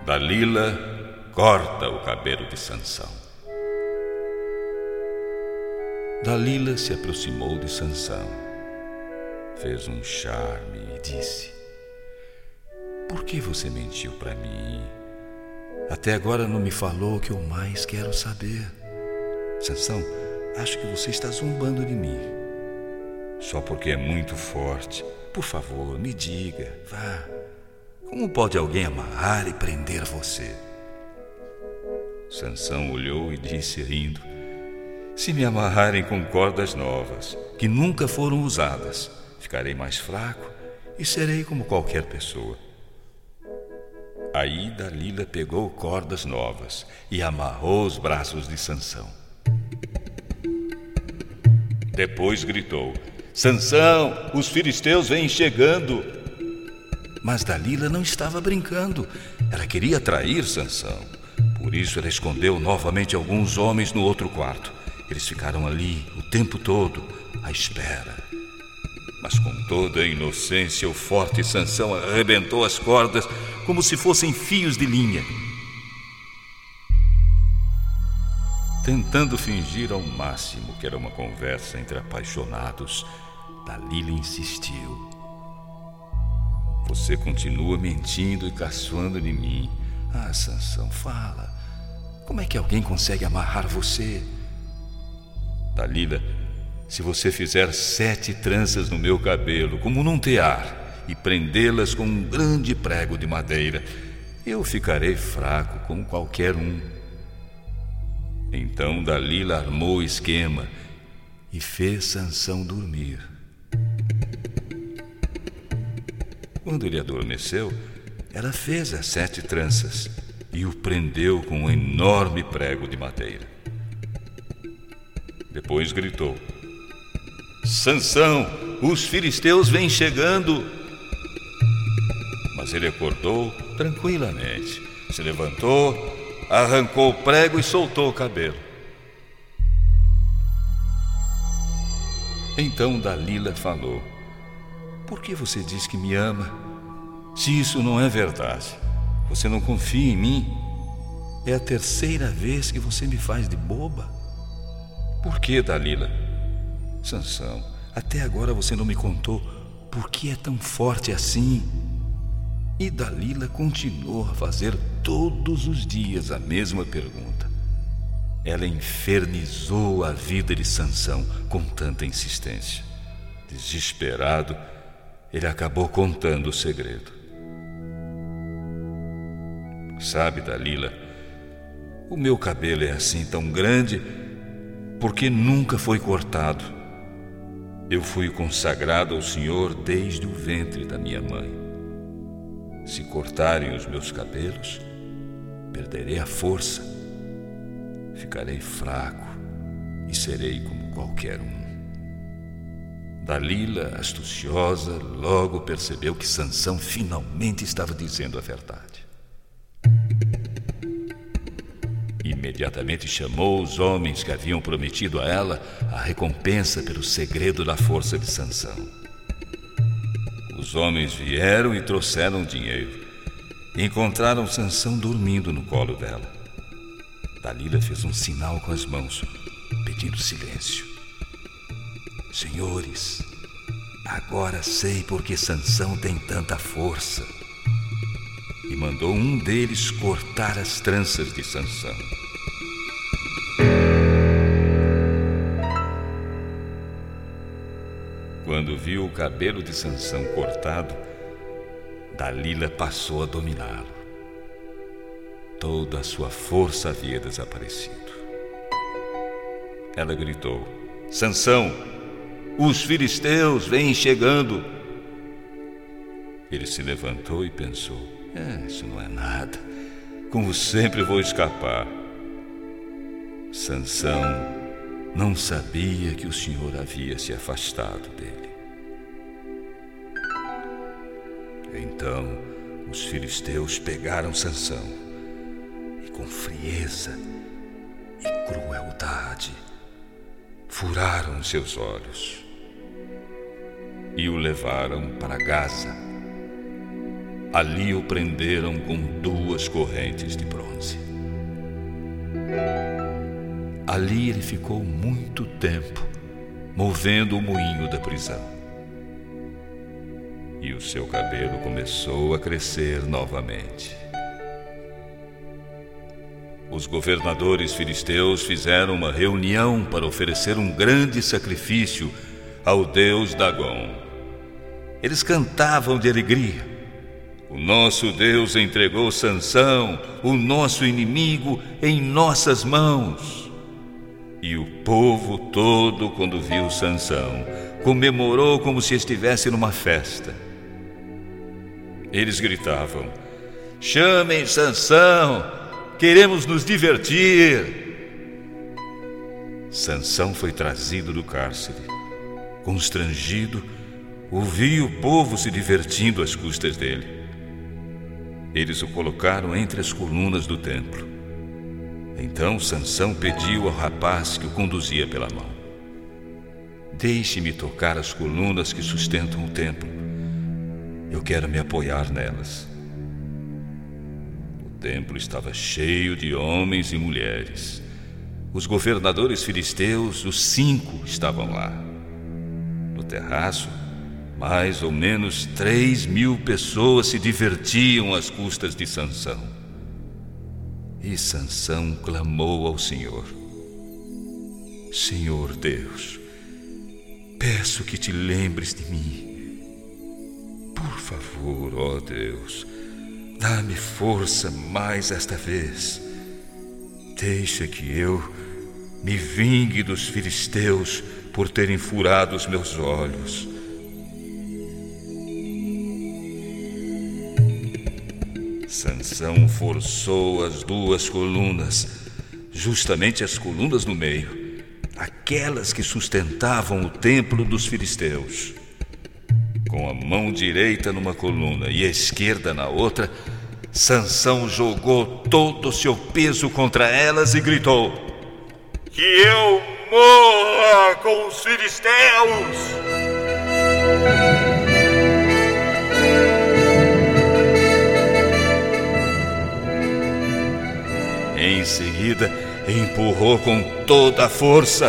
Dalila corta o cabelo de Sansão. Dalila se aproximou de Sansão, fez um charme e disse: por que você mentiu para mim? Até agora não me falou o que eu mais quero saber. Sansão, acho que você está zombando de mim. Só porque é muito forte. Por favor, me diga, vá. Como pode alguém amarrar e prender você? Sansão olhou e disse rindo: se me amarrarem com cordas novas, que nunca foram usadas, ficarei mais fraco e serei como qualquer pessoa. Aí Dalila pegou cordas novas e amarrou os braços de Sansão. Depois gritou: Sansão, os filisteus vêm chegando. Mas Dalila não estava brincando. Ela queria trair Sansão. Por isso ela escondeu novamente alguns homens no outro quarto. Eles ficaram ali o tempo todo, à espera. Mas com toda a inocência, o forte Sansão arrebentou as cordas como se fossem fios de linha. Tentando fingir ao máximo que era uma conversa entre apaixonados, Dalila insistiu: você continua mentindo e caçoando de mim. Ah, Sansão, fala. Como é que alguém consegue amarrar você? Dalila, se você fizer 7 tranças no meu cabelo, como num tear, e prendê-las com um grande prego de madeira, eu ficarei fraco como qualquer um. Então Dalila armou o esquema e fez Sansão dormir. Quando ele adormeceu, ela fez as 7 tranças e o prendeu com um enorme prego de madeira. Depois gritou: Sansão, os filisteus vêm chegando. Mas ele acordou tranquilamente, se levantou, arrancou o prego e soltou o cabelo. Então Dalila falou: por que você diz que me ama? Se isso não é verdade, você não confia em mim? É a 3ª vez que você me faz de boba. Por que, Dalila? Sansão, até agora você não me contou por que é tão forte assim. E Dalila continuou a fazer todos os dias a mesma pergunta. Ela infernizou a vida de Sansão com tanta insistência. Desesperado, ele acabou contando o segredo. Sabe, Dalila, o meu cabelo é assim tão grande porque nunca foi cortado. Eu fui consagrado ao Senhor desde o ventre da minha mãe. Se cortarem os meus cabelos, perderei a força, ficarei fraco e serei como qualquer um. Dalila, astuciosa, logo percebeu que Sansão finalmente estava dizendo a verdade. Imediatamente chamou os homens que haviam prometido a ela a recompensa pelo segredo da força de Sansão. Os homens vieram e trouxeram dinheiro. Encontraram Sansão dormindo no colo dela. Dalila fez um sinal com as mãos, pedindo silêncio. Senhores, agora sei por que Sansão tem tanta força. E mandou um deles cortar as tranças de Sansão. Quando viu o cabelo de Sansão cortado, Dalila passou a dominá-lo. Toda a sua força havia desaparecido. Ela gritou: Sansão, os filisteus vêm chegando. Ele se levantou e pensou: isso não é nada. Como sempre vou escapar. Sansão não sabia que o Senhor havia se afastado dele. Então os filisteus pegaram Sansão e com frieza e crueldade furaram seus olhos e o levaram para Gaza. Ali o prenderam com 2 correntes de bronze. Ali ele ficou muito tempo, movendo o moinho da prisão. E o seu cabelo começou a crescer novamente. Os governadores filisteus fizeram uma reunião para oferecer um grande sacrifício ao deus Dagom. Eles cantavam de alegria: o nosso Deus entregou Sansão, o nosso inimigo, em nossas mãos. E o povo todo, quando viu Sansão, comemorou como se estivesse numa festa. Eles gritavam: chamem Sansão, queremos nos divertir. Sansão foi trazido do cárcere. Constrangido, ouvia o povo se divertindo às custas dele. Eles o colocaram entre as colunas do templo. Então Sansão pediu ao rapaz que o conduzia pela mão: deixe-me tocar as colunas que sustentam o templo. Eu quero me apoiar nelas. O templo estava cheio de homens e mulheres. Os governadores filisteus, os 5, estavam lá. No terraço, mais ou menos 3.000 pessoas se divertiam às custas de Sansão. E Sansão clamou ao Senhor: Senhor Deus, peço que te lembres de mim. Por favor, ó Deus, dá-me força mais esta vez. Deixa que eu me vingue dos filisteus por terem furado os meus olhos. Sansão forçou as 2 colunas, justamente as colunas no meio, aquelas que sustentavam o templo dos filisteus. Com a mão direita numa coluna e a esquerda na outra, Sansão jogou todo o seu peso contra elas e gritou: que eu morra com os filisteus! Em seguida, empurrou com toda a força.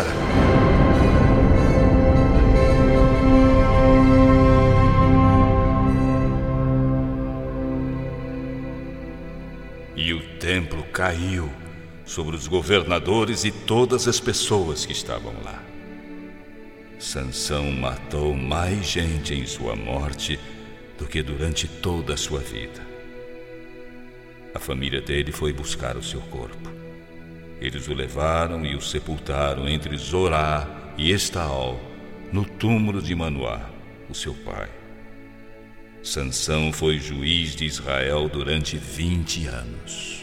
E o templo caiu sobre os governadores e todas as pessoas que estavam lá. Sansão matou mais gente em sua morte do que durante toda a sua vida. A família dele foi buscar o seu corpo. Eles o levaram e o sepultaram entre Zorá e Estaol, no túmulo de Manoá, o seu pai. Sansão foi juiz de Israel durante 20 anos.